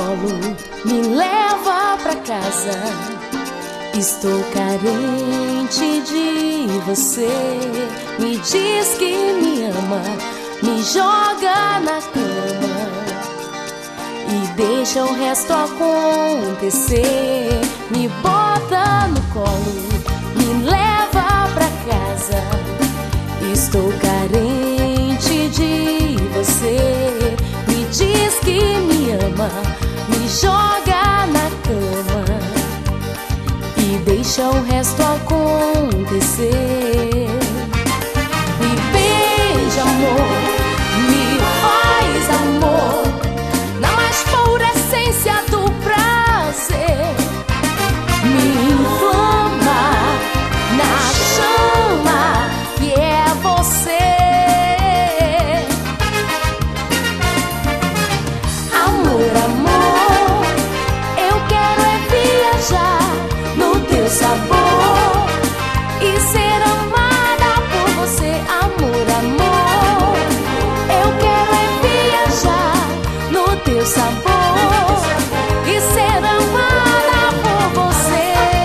colo, me leva pra casa. Estou carente de você. Me diz que me ama, me joga na cama e deixa o resto acontecer. Me bota no colo, me leva pra casa. Estou carente de você. Me diz que me ama, me joga na cama e deixa o resto acontecer. Me beija, amor, me faz amor, na mais pura essência do prazer. Me inflama na chama que é você. Amor, amor, eu quero é viajar no teu sabor e ser amada por você. Amor, amor, eu quero é viajar no teu sabor e ser amada por você.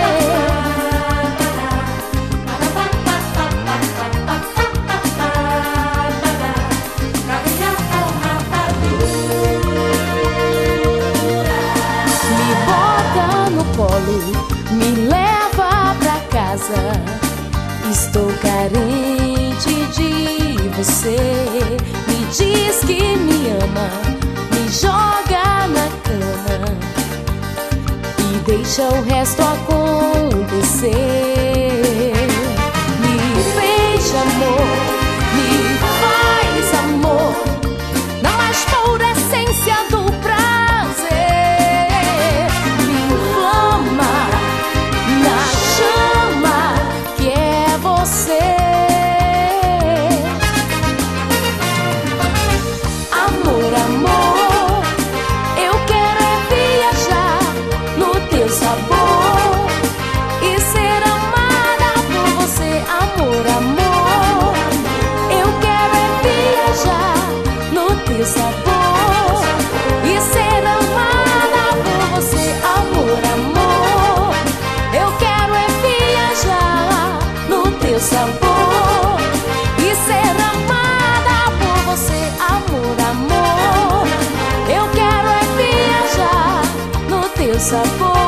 Me bota no colo, me leva pra casa. Estou carente de você. Me diz que me ama, me joga na cama e deixa o resto acontecer. Me beija, amor, me faz amor, na mais pura essência do prazer. Me inflama na chama que é você. Amor, amor, eu quero é viajar no teu sabor e ser amada por você. Amor, amor, eu quero é viajar no teu sabor e ser amada por você. Amor, amor, eu quero é viajar no teu sabor e ser amada por você. Amor, amor, eu quero é viajar no teu sabor.